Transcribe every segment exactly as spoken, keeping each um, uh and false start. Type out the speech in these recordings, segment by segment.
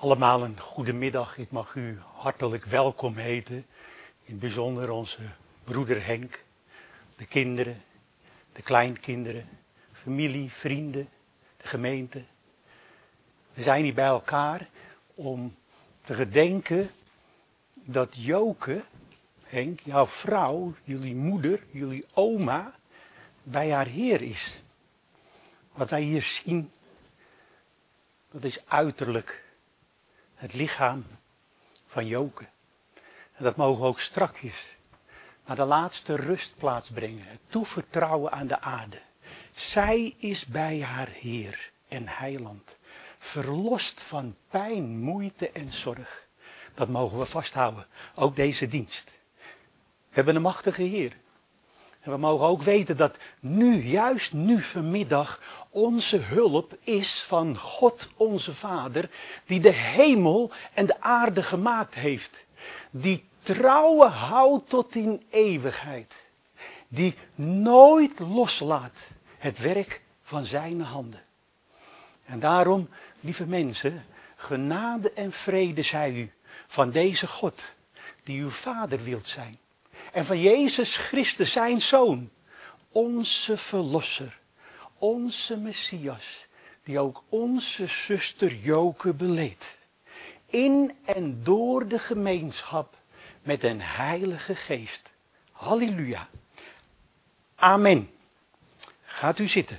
Allemaal een goede middag. Ik mag u hartelijk welkom heten. In het bijzonder onze broeder Henk, de kinderen, de kleinkinderen, familie, vrienden, de gemeente. We zijn hier bij elkaar om te gedenken dat Joke, Henk, jouw vrouw, jullie moeder, jullie oma, bij haar Heer is. Wat wij hier zien, dat is uiterlijk het lichaam van Joke. En dat mogen we ook strakjes naar de laatste rustplaats brengen. Het toevertrouwen aan de aarde. Zij is bij haar Heer en Heiland. Verlost van pijn, moeite en zorg. Dat mogen we vasthouden. Ook deze dienst. We hebben een machtige Heer. En we mogen ook weten dat nu, juist nu vanmiddag, onze hulp is van God onze Vader, die de hemel en de aarde gemaakt heeft. Die trouwen houdt tot in eeuwigheid. Die nooit loslaat het werk van zijn handen. En daarom, lieve mensen, genade en vrede zij u van deze God, die uw Vader wilt zijn. En van Jezus Christus, zijn Zoon, onze Verlosser, onze Messias, die ook onze zuster Joke beleed. In en door de gemeenschap met een Heilige Geest. Halleluja. Amen. Gaat u zitten.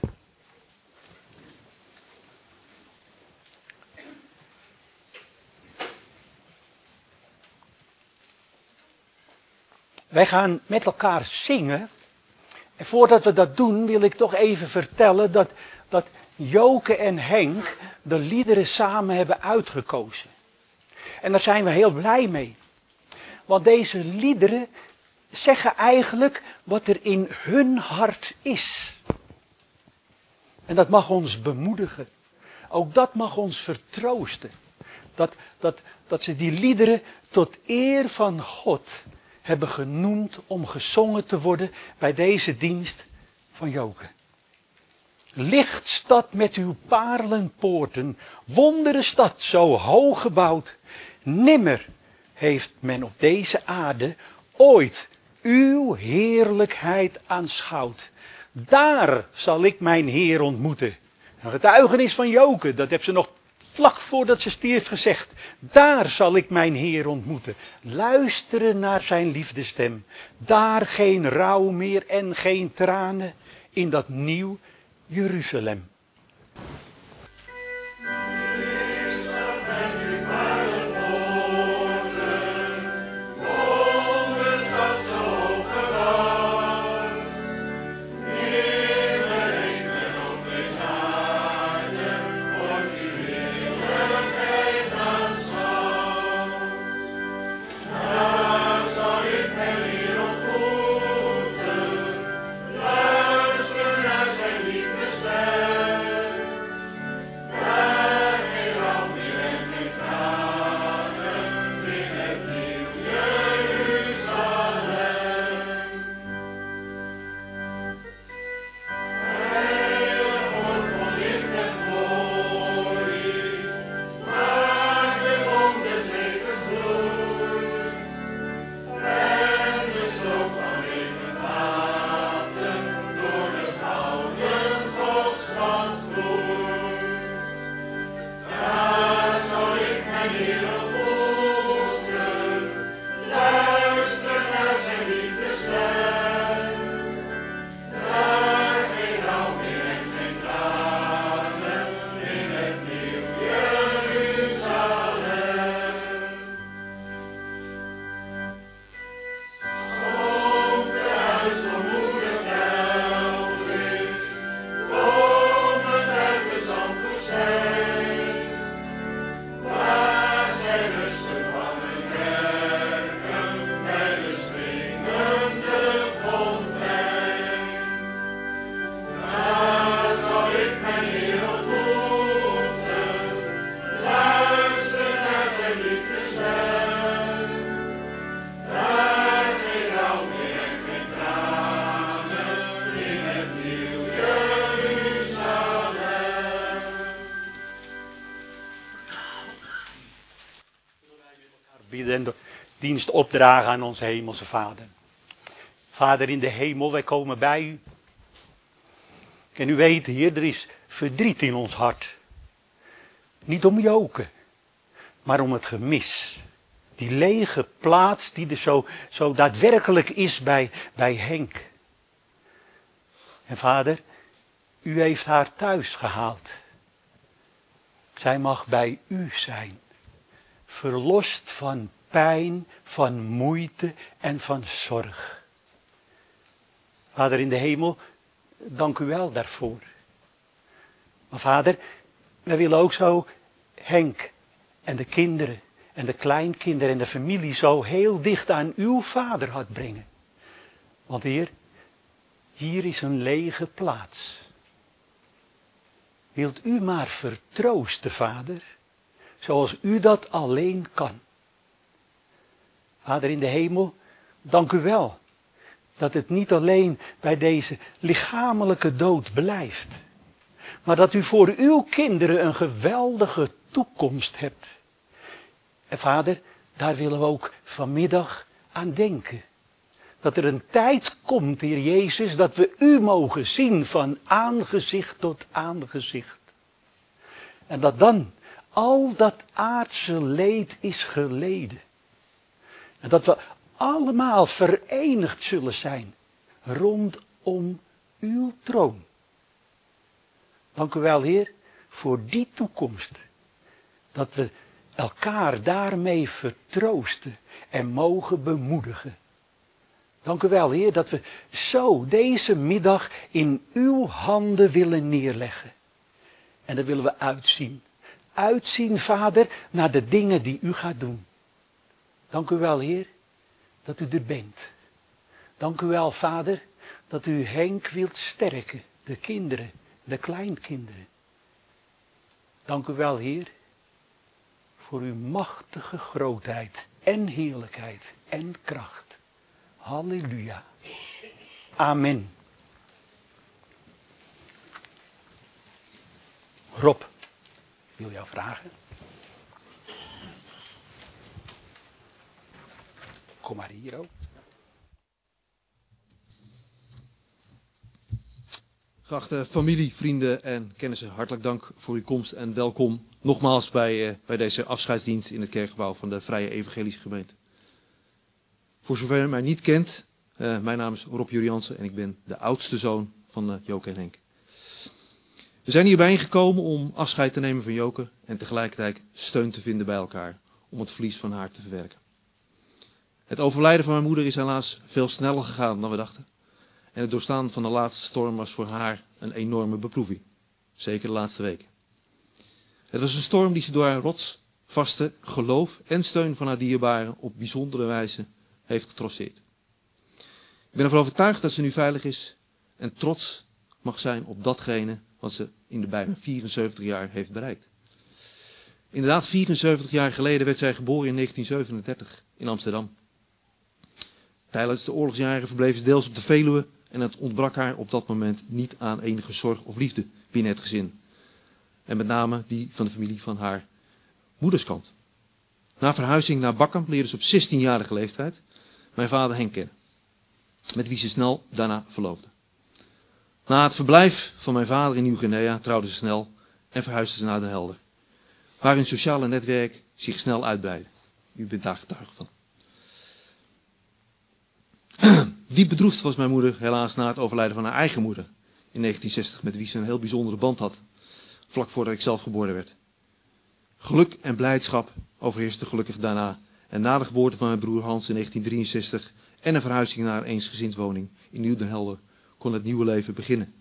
Wij gaan met elkaar zingen. En voordat we dat doen, wil ik toch even vertellen dat, dat Joke en Henk de liederen samen hebben uitgekozen. En daar zijn we heel blij mee. Want deze liederen zeggen eigenlijk wat er in hun hart is. En dat mag ons bemoedigen. Ook dat mag ons vertroosten. Dat, dat, dat ze die liederen tot eer van God hebben genoemd om gezongen te worden bij deze dienst van Joke. Lichtstad met uw paarlenpoorten, wondere stad zo hoog gebouwd. Nimmer heeft men op deze aarde ooit uw heerlijkheid aanschouwd. Daar zal ik mijn Heer ontmoeten. Een getuigenis van Joke, dat heeft ze nog vlak voordat ze stierf gezegd. Daar zal ik mijn Heer ontmoeten. Luisteren naar zijn liefdestem. Daar geen rouw meer en geen tranen in dat nieuw Jeruzalem. Luister naar zijn liefdestem. bidden en de dienst opdragen aan onze hemelse Vader. Vader in de hemel, wij komen bij u. En u weet, Heer, er is verdriet in ons hart. Niet om Joke, maar om het gemis. Die lege plaats die er zo, zo daadwerkelijk is bij, bij Henk. En Vader, u heeft haar thuis gehaald. Zij mag bij u zijn. Verlost van pijn, van moeite en van zorg. Vader in de hemel, dank u wel daarvoor. Maar Vader, wij willen ook zo Henk en de kinderen en de kleinkinderen en de familie zo heel dicht aan uw vaderhart brengen. Want Heer, hier is een lege plaats. Wilt u maar vertroosten, Vader, zoals u dat alleen kan. Vader in de hemel, dank u wel dat het niet alleen bij deze lichamelijke dood blijft, maar dat u voor uw kinderen een geweldige toekomst hebt. En Vader, daar willen we ook vanmiddag aan denken. Dat er een tijd komt, Heer Jezus, dat we u mogen zien van aangezicht tot aangezicht. En dat dan al dat aardse leed is geleden. En dat we allemaal verenigd zullen zijn rondom uw troon. Dank u wel, Heer, voor die toekomst. Dat we elkaar daarmee vertroosten en mogen bemoedigen. Dank u wel, Heer, dat we zo deze middag in uw handen willen neerleggen. En daar willen we uitzien. Uitzien, Vader, naar de dingen die u gaat doen. Dank u wel, Heer, dat u er bent. Dank u wel, Vader, dat u Henk wilt sterken, de kinderen, de kleinkinderen. Dank u wel, Heer, voor uw machtige grootheid en heerlijkheid en kracht. Halleluja. Amen. Rob, ik wil jou vragen. Kom maar hier ook. Geachte familie, vrienden en kennissen, hartelijk dank voor uw komst en welkom nogmaals bij, uh, bij deze afscheidsdienst in het kerkgebouw van de Vrije Evangelische Gemeente. Voor zover u mij niet kent, uh, mijn naam is Rob Juriansen en ik ben de oudste zoon van uh, Joke en Henk. We zijn hier bijeengekomen om afscheid te nemen van Joke en tegelijkertijd steun te vinden bij elkaar om het verlies van haar te verwerken. Het overlijden van mijn moeder is helaas veel sneller gegaan dan we dachten. En het doorstaan van de laatste storm was voor haar een enorme beproeving. Zeker de laatste weken. Het was een storm die ze door haar rotsvaste geloof en steun van haar dierbaren op bijzondere wijze heeft getrotseerd. Ik ben ervan overtuigd dat ze nu veilig is en trots mag zijn op datgene wat ze in de bijna vierenzeventig jaar heeft bereikt. Inderdaad, vierenzeventig jaar geleden werd zij geboren in negentien zevenendertig in Amsterdam. Tijdens de oorlogsjaren verbleef ze deels op de Veluwe en het ontbrak haar op dat moment niet aan enige zorg of liefde binnen het gezin. En met name die van de familie van haar moederskant. Na verhuizing naar Bakkum leerde ze op zestienjarige leeftijd mijn vader Henk kennen. Met wie ze snel daarna verloofde. Na het verblijf van mijn vader in Nieuw-Guinea trouwde ze snel en verhuisde ze naar Den Helder. Waar hun sociale netwerk zich snel uitbreidde. U bent daar getuige van. Diep bedroefd was mijn moeder helaas na het overlijden van haar eigen moeder in negentien zestig, met wie ze een heel bijzondere band had, vlak voordat ik zelf geboren werd. Geluk en blijdschap overheerste gelukkig daarna en na de geboorte van mijn broer Hans in negentien drieënzestig en een verhuizing naar een eensgezinswoning in Nieuw-Den Helder kon het nieuwe leven beginnen.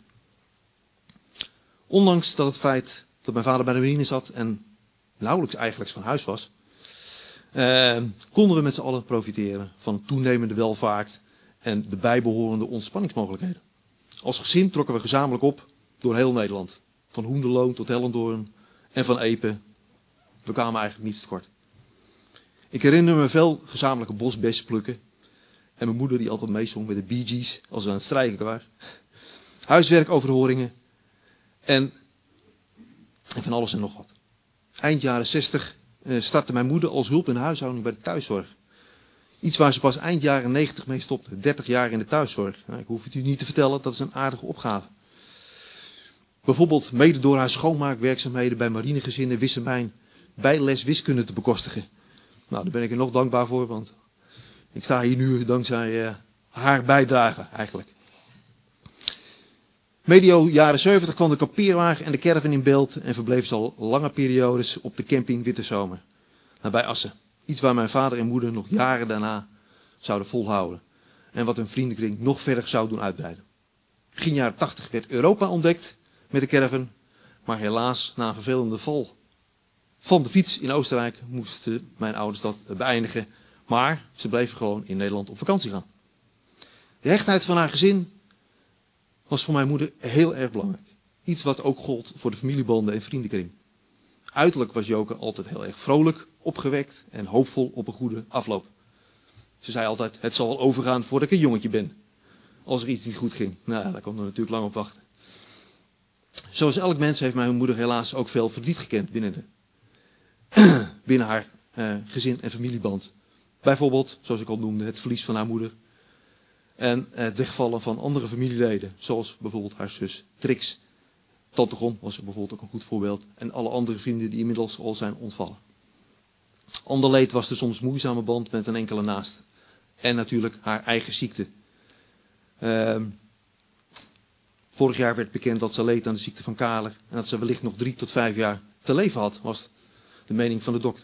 Ondanks dat het feit dat mijn vader bij de marine zat en nauwelijks eigenlijk van huis was, eh, konden we met z'n allen profiteren van toenemende welvaart en de bijbehorende ontspanningsmogelijkheden. Als gezin trokken we gezamenlijk op door heel Nederland. Van Hoenderloo tot Hellendoorn en van Epe. We kwamen eigenlijk niet tekort. Ik herinner me veel gezamenlijke bosbessen plukken. En mijn moeder die altijd meezong met de Bee Gees als we aan het strijken waren. Huiswerkoverhoringen. En, en van alles en nog wat. Eind jaren zestig uh, startte mijn moeder als hulp in de huishouding bij de thuiszorg. Iets waar ze pas eind jaren negentig mee stopte. dertig jaar in de thuiszorg. Nou, ik hoef het u niet te vertellen, dat is een aardige opgave. Bijvoorbeeld mede door haar schoonmaakwerkzaamheden bij marinegezinnen wist ze mijn bijles wiskunde te bekostigen. Nou, daar ben ik er nog dankbaar voor, want ik sta hier nu dankzij uh, haar bijdrage eigenlijk. Medio jaren zeventig kwam de kampeerwagen en de caravan in beeld en verbleef ze al lange periodes op de camping Witte Zomer, nabij Assen. Iets waar mijn vader en moeder nog jaren daarna zouden volhouden en wat hun vriendenkring nog verder zou doen uitbreiden. Begin jaren tachtig werd Europa ontdekt met de caravan, maar helaas na een vervelende val van de fiets in Oostenrijk moesten mijn ouders dat beëindigen, maar ze bleven gewoon in Nederland op vakantie gaan. De hechtheid van haar gezin was voor mijn moeder heel erg belangrijk. Iets wat ook gold voor de familiebanden en vriendenkring. Uiterlijk was Joke altijd heel erg vrolijk, opgewekt en hoopvol op een goede afloop. Ze zei altijd, het zal wel overgaan voordat ik een jongetje ben. Als er iets niet goed ging. Nou, daar kon er natuurlijk lang op wachten. Zoals elk mens heeft mijn moeder helaas ook veel verdriet gekend binnen, de, binnen haar uh, gezin en familieband. Bijvoorbeeld, zoals ik al noemde, het verlies van haar moeder. En het wegvallen van andere familieleden, zoals bijvoorbeeld haar zus Trix. Tante Gon was er bijvoorbeeld ook een goed voorbeeld. En alle andere vrienden die inmiddels al zijn ontvallen. Ander leed was de soms moeizame band met een enkele naaste. En natuurlijk haar eigen ziekte. Uh, vorig jaar werd bekend dat ze leed aan de ziekte van Kaler. En dat ze wellicht nog drie tot vijf jaar te leven had, was de mening van de dokter.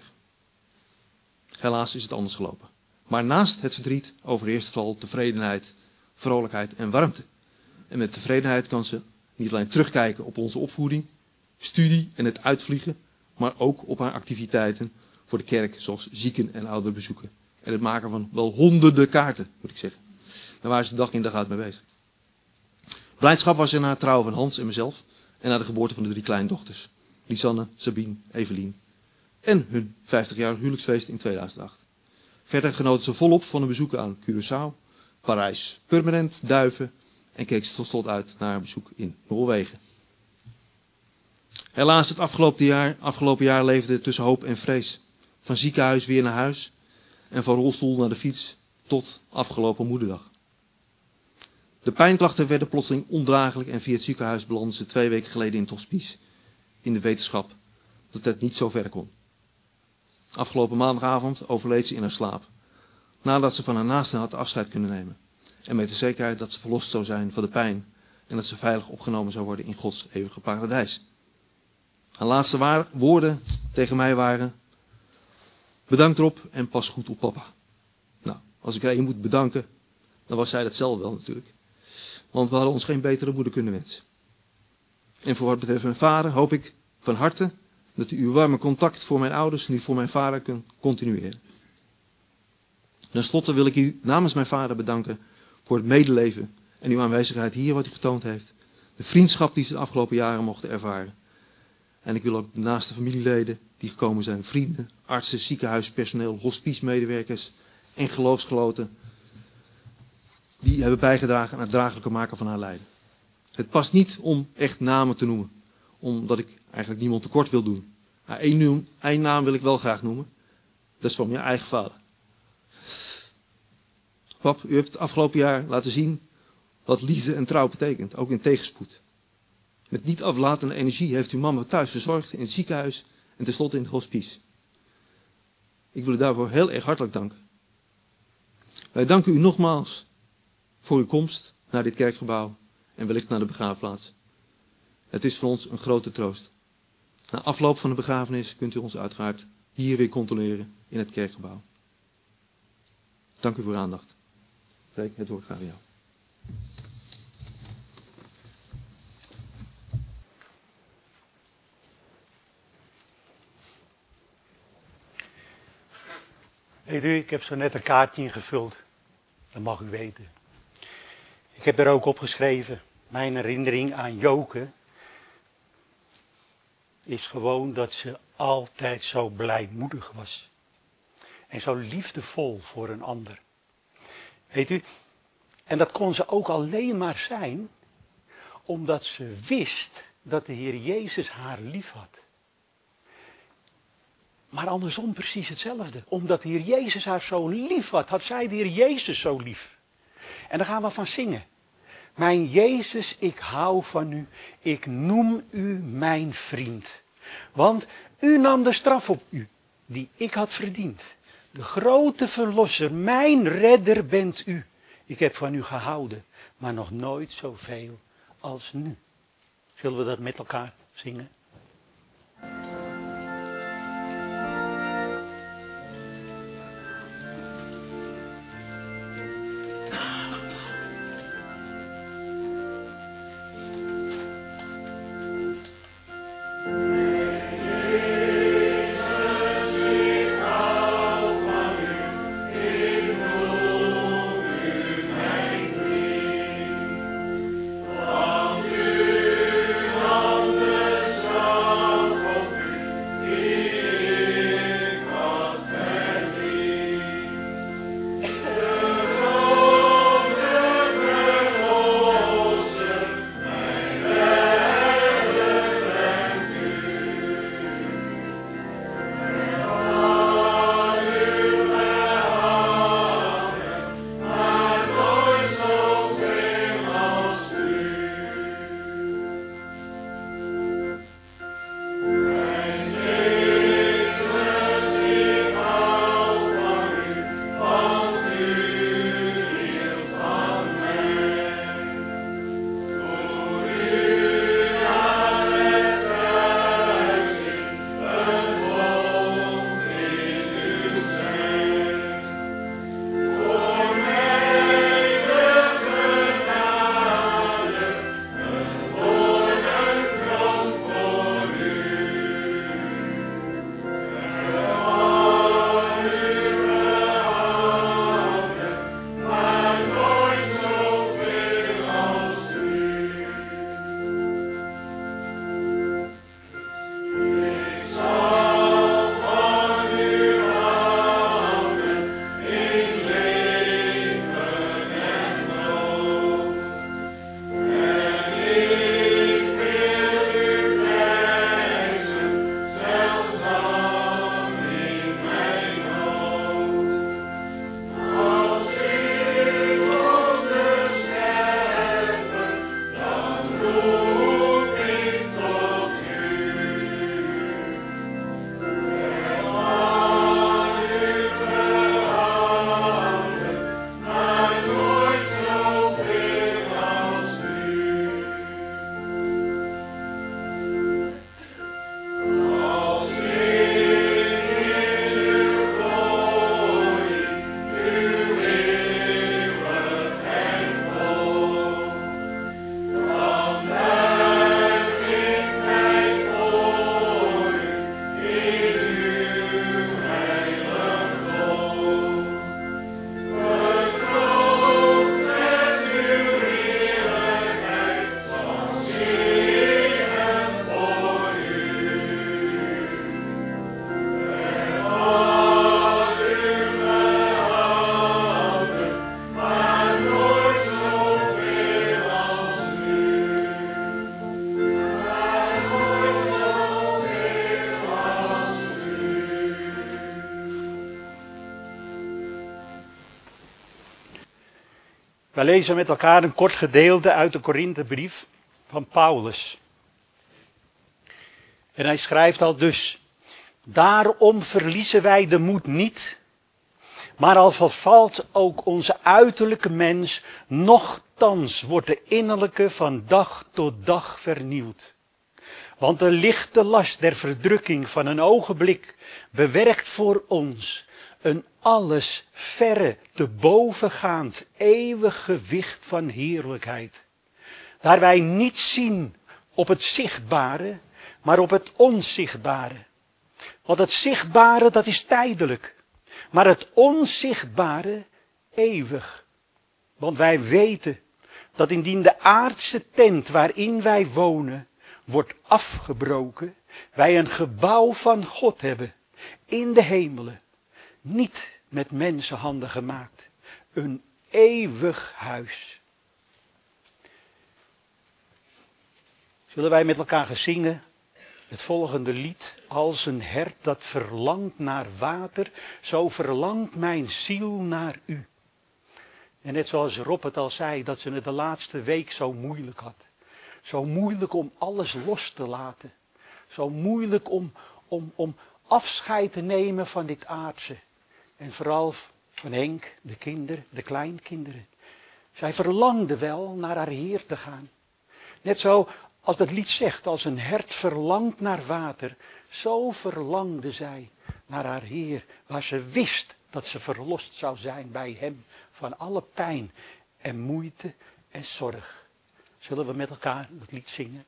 Helaas is het anders gelopen. Maar naast het verdriet overheerst vooral tevredenheid, vrolijkheid en warmte. En met tevredenheid kan ze niet alleen terugkijken op onze opvoeding, studie en het uitvliegen, maar ook op haar activiteiten voor de kerk, zoals zieken- en ouderbezoeken. En het maken van wel honderden kaarten, moet ik zeggen. Daar waren ze dag in dag uit mee bezig. Blijdschap was er na het trouwen van Hans en mezelf en na de geboorte van de drie kleindochters. Lisanne, Sabine, Evelien en hun vijftigjarig huwelijksfeest in tweeduizend acht. Verder genoten ze volop van een bezoek aan Curaçao, Parijs, Purmerend, Duiven en keek ze tot slot uit naar een bezoek in Noorwegen. Helaas, het afgelopen jaar, afgelopen jaar leefde tussen hoop en vrees. Van ziekenhuis weer naar huis en van rolstoel naar de fiets tot afgelopen moederdag. De pijnklachten werden plotseling ondraaglijk en via het ziekenhuis belandde ze twee weken geleden in het hospice. In de wetenschap dat het niet zo ver kon. Afgelopen maandagavond overleed ze in haar slaap. Nadat ze van haar naasten had afscheid kunnen nemen. En met de zekerheid dat ze verlost zou zijn van de pijn. En dat ze veilig opgenomen zou worden in Gods eeuwige paradijs. Haar laatste waar, woorden tegen mij waren: bedankt erop en pas goed op papa. Nou, als ik er één moet bedanken, dan was zij dat zelf wel natuurlijk. Want we hadden ons geen betere moeder kunnen wensen. En voor wat betreft mijn vader hoop ik van harte dat u uw warme contact voor mijn ouders nu voor mijn vader kunt continueren. Ten slotte wil ik u namens mijn vader bedanken voor het medeleven en uw aanwezigheid hier wat u getoond heeft. De vriendschap die ze de afgelopen jaren mochten ervaren. En ik wil ook de naaste familieleden die gekomen zijn, vrienden, artsen, ziekenhuispersoneel, hospicemedewerkers en geloofsgenoten, die hebben bijgedragen aan het draaglijke maken van haar lijden. Het past niet om echt namen te noemen, omdat ik eigenlijk niemand tekort wil doen. Maar één, noem, één naam wil ik wel graag noemen. Dat is van mijn eigen vader. Pap, u hebt het afgelopen jaar laten zien wat liefde en trouw betekent, ook in tegenspoed. Met niet aflatende energie heeft uw mama thuis verzorgd in het ziekenhuis en tenslotte in het hospice. Ik wil u daarvoor heel erg hartelijk danken. Wij danken u nogmaals voor uw komst naar dit kerkgebouw en wellicht naar de begraafplaats. Het is voor ons een grote troost. Na afloop van de begrafenis kunt u ons uiteraard hier weer controleren in het kerkgebouw. Dank u voor uw aandacht. Freek, het woord gaat aan jou. Weet u, ik heb zo net een kaartje ingevuld. Dat mag u weten. Ik heb er ook opgeschreven, mijn herinnering aan Joke is gewoon dat ze altijd zo blijmoedig was. En zo liefdevol voor een ander. Weet u, en dat kon ze ook alleen maar zijn, omdat ze wist dat de Heer Jezus haar lief had. Maar andersom precies hetzelfde. Omdat de Heer Jezus haar zo lief had, had zij de Heer Jezus zo lief. En daar gaan we van zingen. Mijn Jezus, ik hou van u. Ik noem u mijn vriend. Want u nam de straf op u, die ik had verdiend. De grote verlosser, mijn redder bent u. Ik heb van u gehouden, maar nog nooit zoveel als nu. Zullen we dat met elkaar zingen? Wij lezen met elkaar een kort gedeelte uit de Korinthebrief van Paulus. En hij schrijft al dus: daarom verliezen wij de moed niet, maar al vervalt ook onze uiterlijke mens, nochtans wordt de innerlijke van dag tot dag vernieuwd. Want de lichte last der verdrukking van een ogenblik bewerkt voor ons een alles verre te bovengaand eeuwig gewicht van heerlijkheid. Daar wij niet zien op het zichtbare, maar op het onzichtbare. Want het zichtbare, dat is tijdelijk, maar het onzichtbare eeuwig. Want wij weten dat indien de aardse tent waarin wij wonen wordt afgebroken, wij een gebouw van God hebben in de hemelen, niet met mensenhanden gemaakt, een eeuwig huis. Zullen wij met elkaar gaan zingen Het volgende lied, als een hert dat verlangt naar water, zo verlangt mijn ziel naar u. En net zoals Rob het al zei, dat ze het de laatste week zo moeilijk had. Zo moeilijk om alles los te laten. Zo moeilijk om, om, om afscheid te nemen van dit aardse. En vooral van Henk, de kinderen, de kleinkinderen. Zij verlangde wel naar haar Heer te gaan. Net zo als dat lied zegt, als een hert verlangt naar water. Zo verlangde zij naar haar Heer, waar ze wist dat ze verlost zou zijn bij hem. Van alle pijn en moeite en zorg. Zullen we met elkaar dat lied zingen?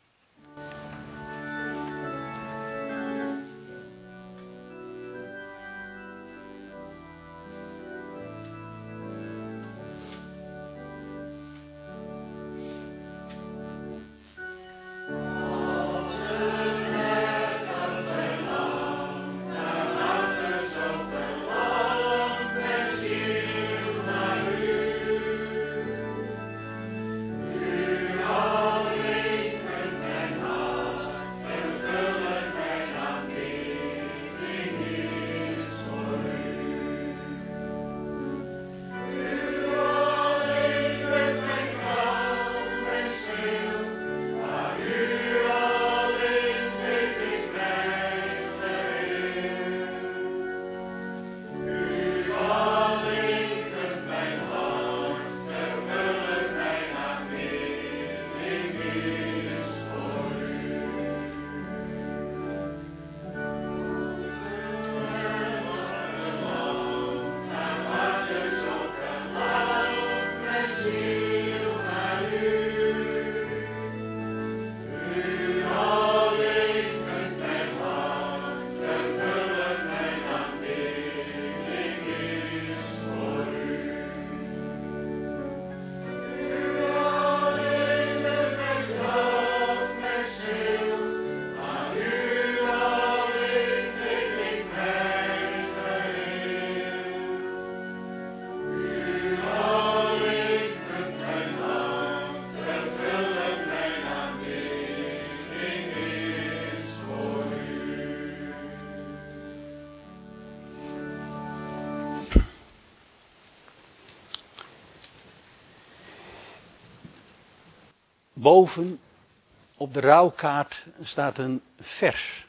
Boven op de rouwkaart staat een vers.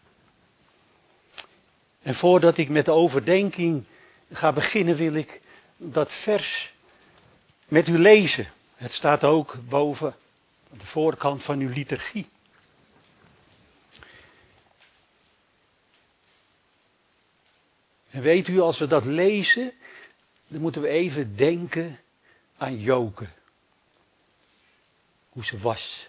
En voordat ik met de overdenking ga beginnen, wil ik dat vers met u lezen. Het staat ook boven aan de voorkant van uw liturgie. En weet u, als we dat lezen, dan moeten we even denken aan Joke. Hoe ze was.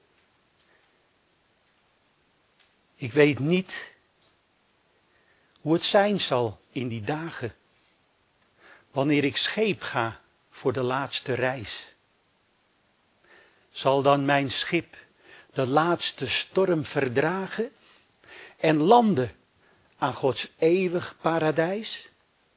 Ik weet niet hoe het zijn zal in die dagen. Wanneer ik scheep ga voor de laatste reis. Zal dan mijn schip de laatste storm verdragen en landen aan Gods eeuwig paradijs?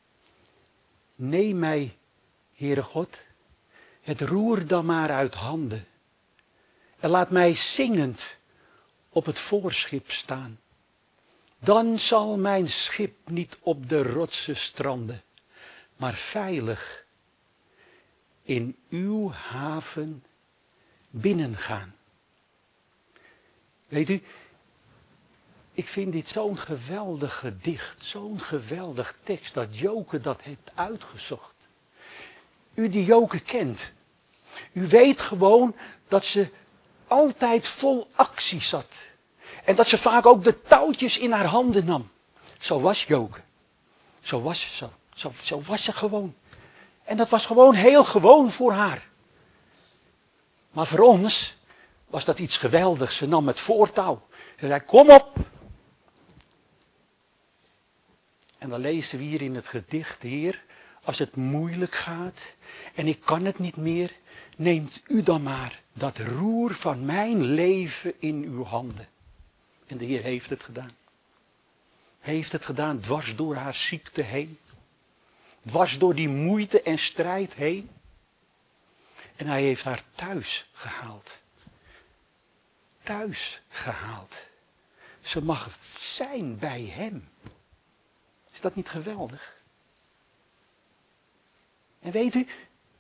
Neem mij, Heere God, het roer dan maar uit handen en laat mij zingend op het voorschip staan. Dan zal mijn schip niet op de rotsen stranden, maar veilig in uw haven binnengaan. Weet u, ik vind dit zo'n geweldig gedicht, zo'n geweldig tekst dat Joke dat heeft uitgezocht. U die Joke kent, u weet gewoon dat ze altijd vol actie zat. En dat ze vaak ook de touwtjes in haar handen nam. Zo was Joke. Zo was ze zo. Zo, zo was ze gewoon. En dat was gewoon heel gewoon voor haar. Maar voor ons was dat iets geweldigs. Ze nam het voortouw. Ze zei, kom op. En dan lezen we hier in het gedicht, Heer, als het moeilijk gaat en ik kan het niet meer, neemt u dan maar dat roer van mijn leven in uw handen. En de Heer heeft het gedaan. Heeft het gedaan dwars door haar ziekte heen. Dwars door die moeite en strijd heen. En hij heeft haar thuis gehaald. Thuis gehaald. ze mag zijn bij hem. Is dat niet geweldig? En weet u,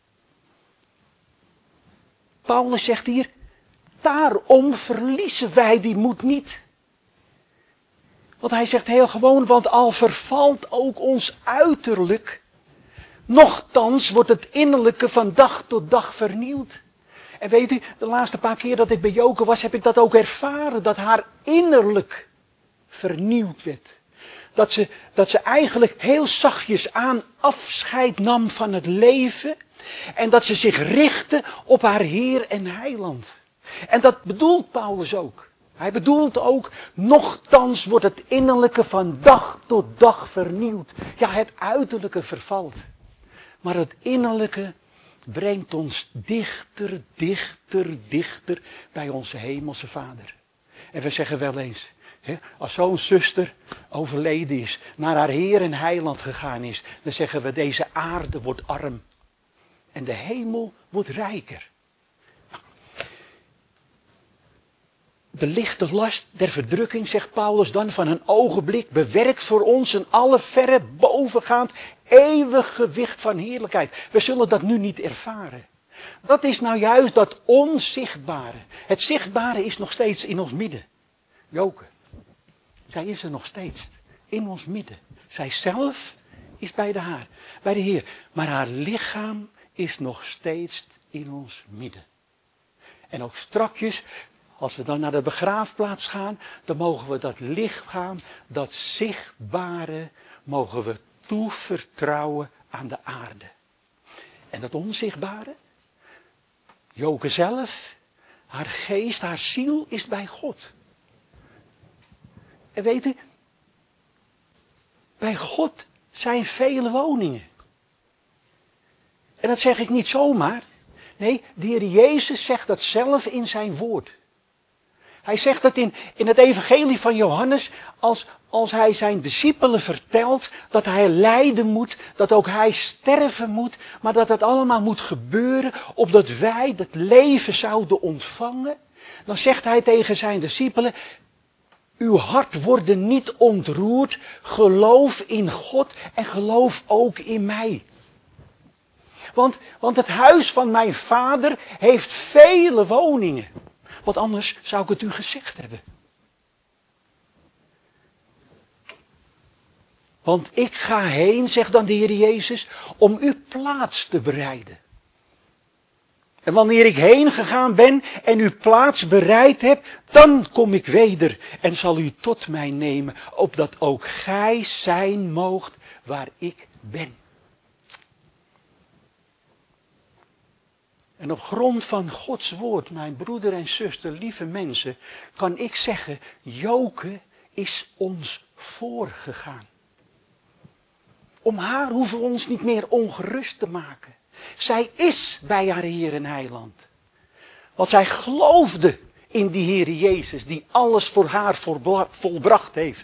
Paulus zegt hier, daarom verliezen wij die moed niet. Want hij zegt heel gewoon, want al vervalt ook ons uiterlijk, nochtans wordt het innerlijke van dag tot dag vernieuwd. En weet u, de laatste paar keer dat ik bij Joke was, heb ik dat ook ervaren, dat haar innerlijk vernieuwd werd. Dat ze, dat ze eigenlijk heel zachtjes aan afscheid nam van het leven. En dat ze zich richtte op haar Heer en Heiland. En dat bedoelt Paulus ook. Hij bedoelt ook, nochtans wordt het innerlijke van dag tot dag vernieuwd. Ja, het uiterlijke vervalt. Maar het innerlijke brengt ons dichter, dichter, dichter bij onze hemelse Vader. En we zeggen wel eens, hè, als zo'n zuster overleden is, naar haar Heer en Heiland gegaan is, dan zeggen we, deze aarde wordt arm. En de hemel wordt rijker. De lichte last der verdrukking, zegt Paulus dan, van een ogenblik bewerkt voor ons een alle verre bovengaand eeuwig gewicht van heerlijkheid. We zullen dat nu niet ervaren. Dat is nou juist dat onzichtbare. Het zichtbare is nog steeds in ons midden. Joke, zij is er nog steeds in ons midden. Zij zelf is bij de haar, bij de Heer. Maar haar lichaam is nog steeds in ons midden. En ook strakjes, als we dan naar de begraafplaats gaan, dan mogen we dat lichaam, dat zichtbare, mogen we toevertrouwen aan de aarde. En dat onzichtbare, Joke zelf, haar geest, haar ziel is bij God. En weet u, bij God zijn vele woningen. En dat zeg ik niet zomaar. Nee, de Heer Jezus zegt dat zelf in zijn woord. Hij zegt dat in, in het evangelie van Johannes, als, als hij zijn discipelen vertelt dat hij lijden moet, dat ook hij sterven moet, maar dat het allemaal moet gebeuren, opdat wij dat leven zouden ontvangen. Dan zegt hij tegen zijn discipelen, uw hart wordt niet ontroerd, geloof in God en geloof ook in mij. Want, want het huis van mijn vader heeft vele woningen. Want anders zou ik het u gezegd hebben. Want ik ga heen, zegt dan de Heer Jezus, om u plaats te bereiden. En wanneer ik heen gegaan ben en u plaats bereid heb, dan kom ik weder en zal u tot mij nemen, opdat ook gij zijn moogt waar ik ben. En op grond van Gods woord, mijn broeder en zuster, lieve mensen, kan ik zeggen, Joke is ons voorgegaan. Om haar hoeven we ons niet meer ongerust te maken. Zij is bij haar Heer en Heiland. Want zij geloofde in die Heer Jezus, die alles voor haar volbracht heeft.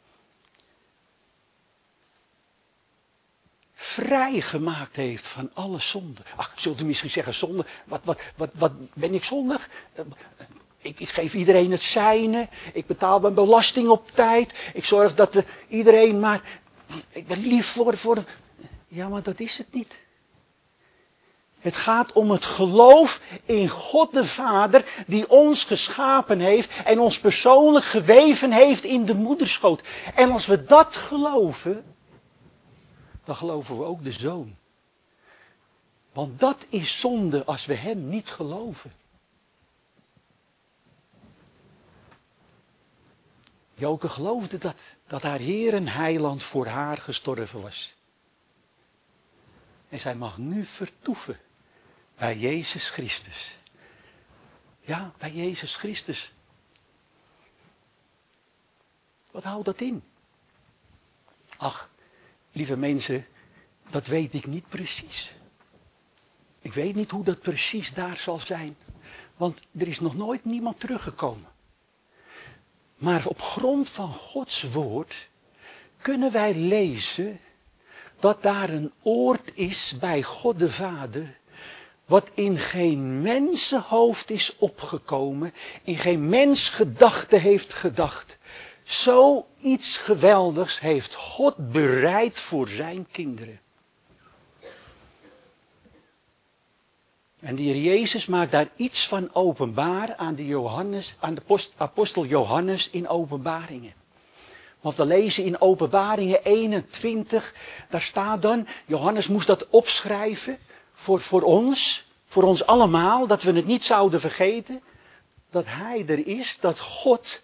Vrijgemaakt heeft van alle zonde. Ach, zult u misschien zeggen, zonde, wat, wat, wat, wat ben ik zondig? Ik, ik geef iedereen het zijne, ik betaal mijn belasting op tijd, ik zorg dat de, iedereen maar, ik ben lief voor, voor... Ja, maar dat is het niet. Het gaat om het geloof in God de Vader, die ons geschapen heeft en ons persoonlijk geweven heeft in de moederschoot. En als we dat geloven, dan geloven we ook de Zoon. Want dat is zonde als we hem niet geloven. Joke geloofde dat, dat haar Heer en Heiland voor haar gestorven was. En zij mag nu vertoeven bij Jezus Christus. Ja, bij Jezus Christus. Wat houdt dat in? Ach, lieve mensen, dat weet ik niet precies. Ik weet niet hoe dat precies daar zal zijn. Want er is nog nooit niemand teruggekomen. Maar op grond van Gods woord kunnen wij lezen dat daar een oord is bij God de Vader, wat in geen mensenhoofd is opgekomen, in geen mens gedachte heeft gedacht. Zoiets geweldigs heeft God bereid voor zijn kinderen. En de Heer Jezus maakt daar iets van openbaar aan de, Johannes, aan de post, apostel Johannes in Openbaringen. Want we lezen in Openbaringen eenentwintig, daar staat dan, Johannes moest dat opschrijven voor, voor ons, voor ons allemaal, dat we het niet zouden vergeten, dat hij er is, dat God,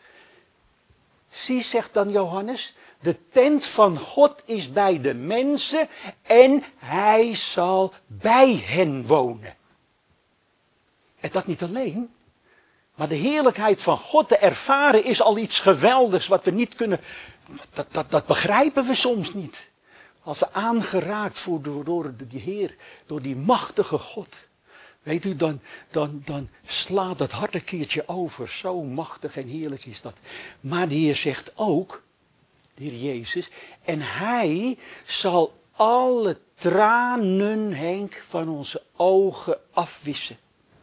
zie zegt dan Johannes, de tent van God is bij de mensen en hij zal bij hen wonen. En dat niet alleen, maar de heerlijkheid van God te ervaren is al iets geweldigs wat we niet kunnen, dat, dat, dat begrijpen we soms niet. Als we aangeraakt worden door, door die Heer, door die machtige God. Weet u, dan, dan, dan slaat dat hart een keertje over. Zo machtig en heerlijk is dat. Maar de Heer zegt ook, de Heer Jezus, en Hij zal alle tranen, Henk, van onze ogen afwissen.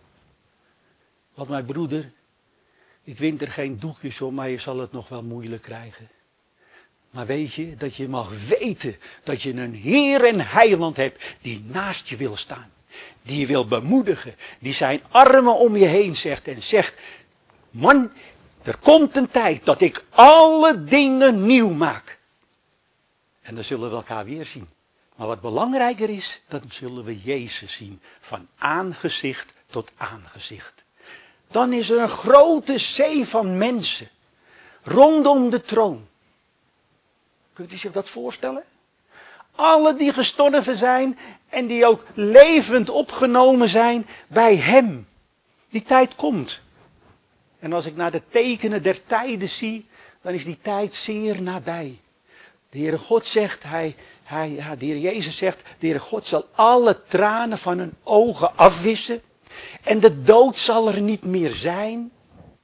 Want mijn broeder, ik wint er geen doekjes om, maar je zal het nog wel moeilijk krijgen. Maar weet je, dat je mag weten dat je een Heer en Heiland hebt die naast je wil staan. Die je wil bemoedigen, die zijn armen om je heen zegt en zegt, man, er komt een tijd dat ik alle dingen nieuw maak. En dan zullen we elkaar weer zien. Maar wat belangrijker is, dan zullen we Jezus zien, van aangezicht tot aangezicht. Dan is er een grote zee van mensen rondom de troon. Kunt u zich dat voorstellen? Alle die gestorven zijn en die ook levend opgenomen zijn bij hem. Die tijd komt. En als ik naar de tekenen der tijden zie, dan is die tijd zeer nabij. De Heere God zegt, hij, hij, ja, de Heer Jezus zegt, de Heere God zal alle tranen van hun ogen afwissen. En de dood zal er niet meer zijn.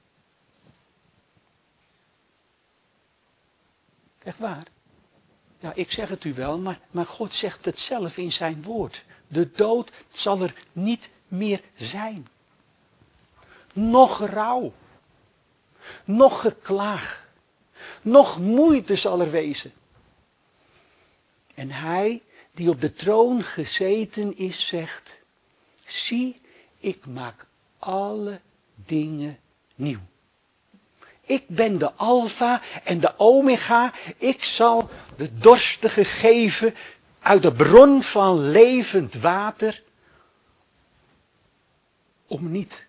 Echt waar? Ja, ik zeg het u wel, maar, maar God zegt het zelf in zijn woord. De dood zal er niet meer zijn. Nog rouw. Nog geklaag. Nog moeite zal er wezen. En hij die op de troon gezeten is, zegt, zie, ik maak alle dingen nieuw. Ik ben de Alpha en de Omega. Ik zal de dorstige geven uit de bron van levend water. Om niet.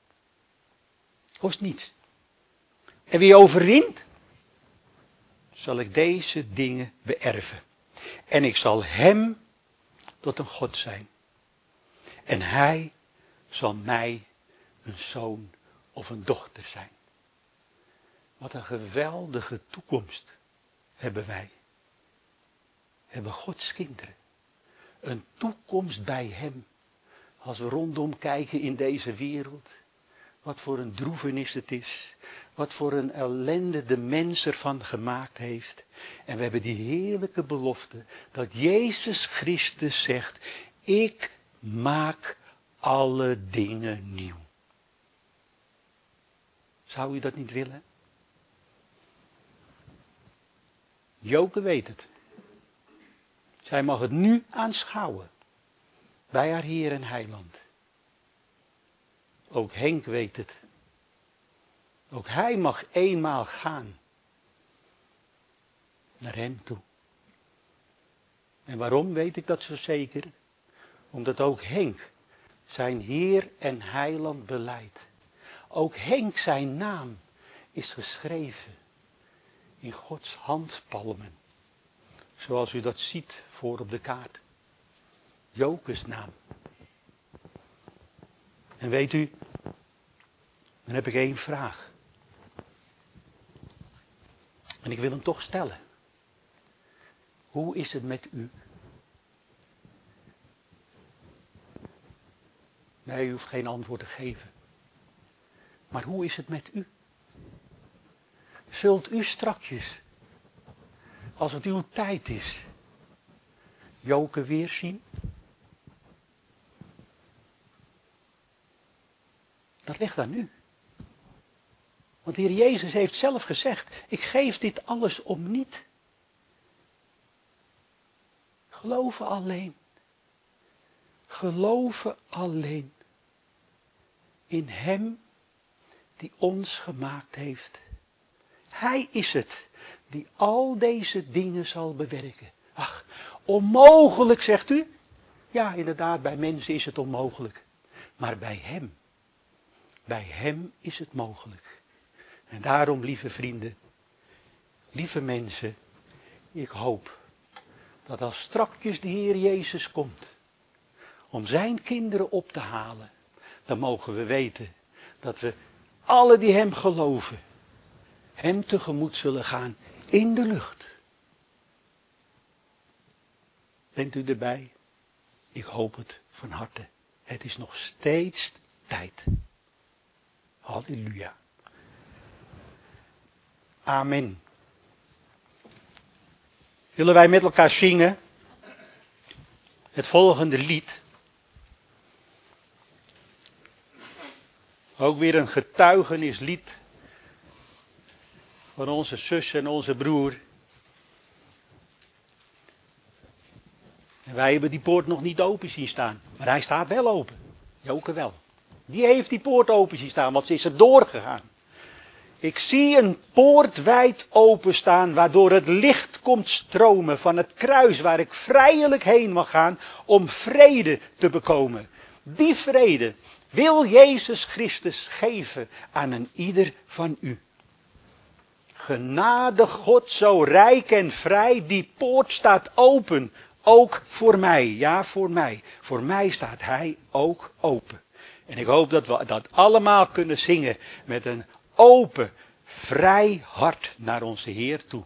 Kost niets. En wie overwint, zal ik deze dingen beërven. En ik zal hem tot een God zijn. En hij zal mij een zoon of een dochter zijn. Wat een geweldige toekomst hebben wij. Hebben Gods kinderen. Een toekomst bij hem. Als we rondom kijken in deze wereld. Wat voor een droevenis het is. Wat voor een ellende de mens ervan gemaakt heeft. En we hebben die heerlijke belofte. Dat Jezus Christus zegt. Ik maak alle dingen nieuw. Zou u dat niet willen? Joke weet het. Zij mag het nu aanschouwen. Bij haar Heer en Heiland. Ook Henk weet het. Ook hij mag eenmaal gaan. Naar hem toe. En waarom weet ik dat zo zeker? Omdat ook Henk zijn Heer en Heiland belijdt. Ook Henk zijn naam is geschreven in Gods handpalmen. Zoals u dat ziet voor op de kaart. Jokes naam. En weet u, dan heb ik één vraag. En ik wil hem toch stellen. Hoe is het met u? Nee, u hoeft geen antwoord te geven. Maar hoe is het met u? Zult u strakjes, als het uw tijd is, Joke weer zien? Dat ligt aan u. Want de Heer Jezus heeft zelf gezegd, ik geef dit alles om niet. Geloven alleen. Geloven alleen. In Hem die ons gemaakt heeft. Hij is het die al deze dingen zal bewerken. Ach, onmogelijk zegt u? Ja, inderdaad, bij mensen is het onmogelijk. Maar bij Hem, bij Hem is het mogelijk. En daarom, lieve vrienden, lieve mensen, ik hoop dat als strakjes de Heer Jezus komt om zijn kinderen op te halen, dan mogen we weten dat we alle die Hem geloven, Hem tegemoet zullen gaan in de lucht. Bent u erbij? Ik hoop het van harte. Het is nog steeds tijd. Halleluja. Amen. Willen wij met elkaar zingen het volgende lied. Ook weer een getuigenislied van onze zus en onze broer. En wij hebben die poort nog niet open zien staan. Maar hij staat wel open. Joke wel. Die heeft die poort open zien staan, want ze is er doorgegaan. Ik zie een poort wijd openstaan, waardoor het licht komt stromen van het kruis waar ik vrijelijk heen mag gaan om vrede te bekomen. Die vrede wil Jezus Christus geven aan een ieder van u. Genade God zo rijk en vrij, die poort staat open, ook voor mij. Ja, voor mij. Voor mij staat hij ook open. En ik hoop dat we dat allemaal kunnen zingen met een open, vrij hart naar onze Heer toe.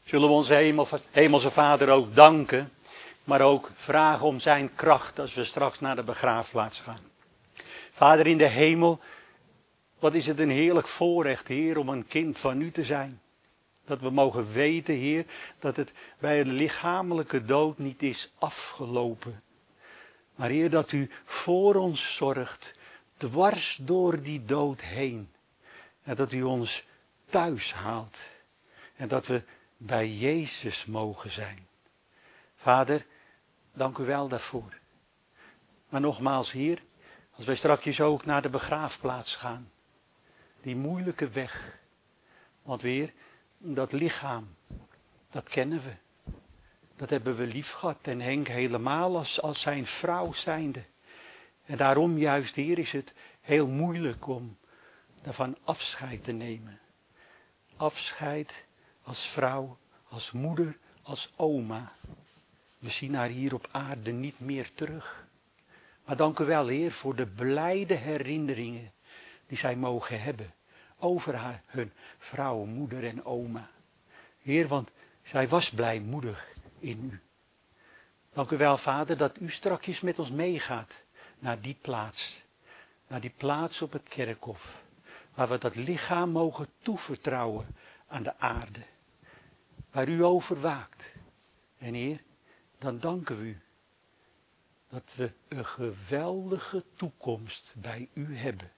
Zullen we onze hemel, hemelse Vader ook danken, maar ook vragen om zijn kracht als we straks naar de begraafplaats gaan. Vader in de hemel, wat is het een heerlijk voorrecht, Heer, om een kind van u te zijn. Dat we mogen weten, Heer, dat het bij een lichamelijke dood niet is afgelopen. Maar Heer, dat u voor ons zorgt, dwars door die dood heen. En dat u ons thuis haalt. En dat we bij Jezus mogen zijn. Vader, dank u wel daarvoor. Maar nogmaals, Heer, als wij straks ook naar de begraafplaats gaan. Die moeilijke weg. Want weer, dat lichaam, dat kennen we. Dat hebben we lief gehad. En Henk helemaal als, als zijn vrouw zijnde. En daarom juist, Heer, is het heel moeilijk om daarvan afscheid te nemen. Afscheid als vrouw, als moeder, als oma. We zien haar hier op aarde niet meer terug. Maar dank u wel, Heer, voor de blijde herinneringen die zij mogen hebben. Over haar, hun vrouw, moeder en oma. Heer, want zij was blijmoedig in u. Dank u wel, Vader, dat u strakjes met ons meegaat naar die plaats. Naar die plaats op het kerkhof. Waar we dat lichaam mogen toevertrouwen aan de aarde. Waar u over waakt. En Heer, dan danken we u. Dat we een geweldige toekomst bij u hebben.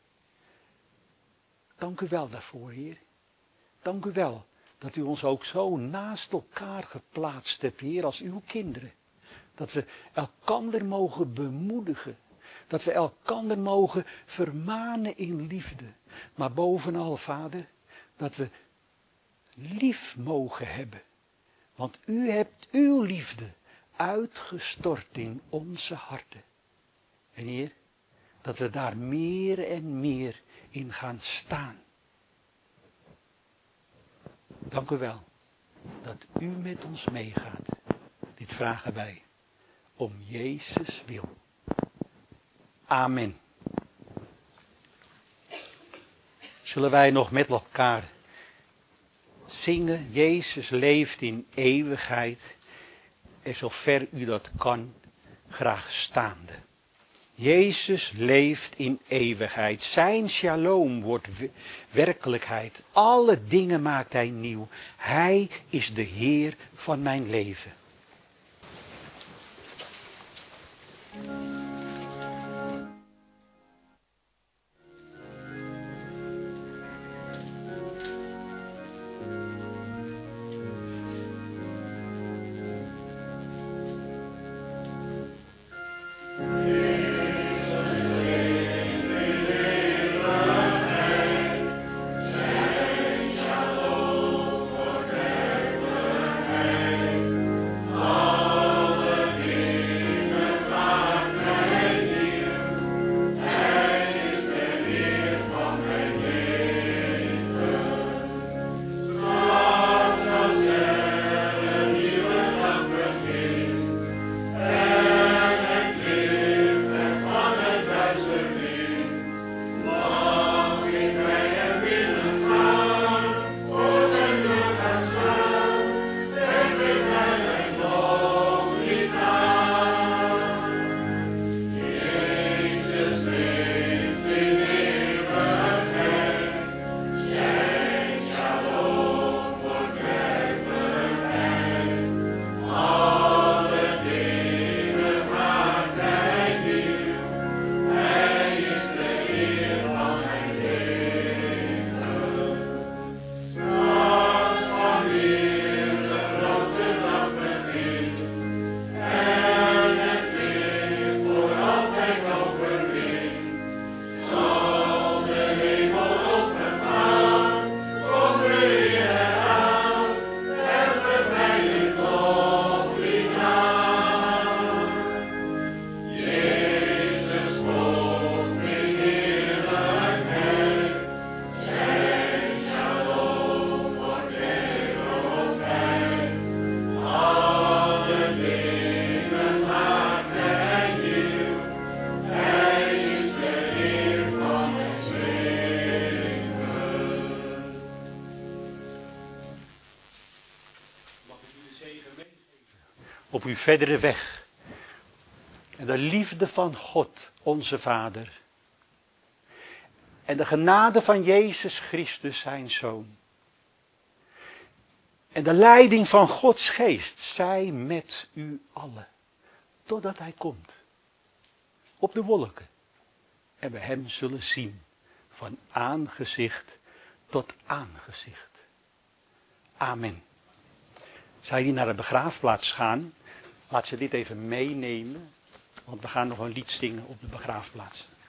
Dank u wel daarvoor, Heer. Dank u wel dat u ons ook zo naast elkaar geplaatst hebt, Heer, als uw kinderen. Dat we elkander mogen bemoedigen. Dat we elkander mogen vermanen in liefde. Maar bovenal, Vader, dat we lief mogen hebben. Want u hebt uw liefde uitgestort in onze harten. En Heer, dat we daar meer en meer in gaan staan. Dank u wel dat u met ons meegaat. Dit vragen wij om Jezus wil. Amen. Zullen wij nog met elkaar zingen, Jezus leeft in eeuwigheid. En zover u dat kan, graag staande. Jezus leeft in eeuwigheid. Zijn shalom wordt werkelijkheid. Alle dingen maakt hij nieuw. Hij is de Heer van mijn leven. Oh op uw verdere weg. En de liefde van God, onze Vader. En de genade van Jezus Christus, zijn Zoon. En de leiding van Gods geest zij met u allen. Totdat hij komt. Op de wolken. En we hem zullen zien. Van aangezicht tot aangezicht. Amen. Zij die naar de begraafplaats gaan, laat ze dit even meenemen. Want we gaan nog een lied zingen op de begraafplaats.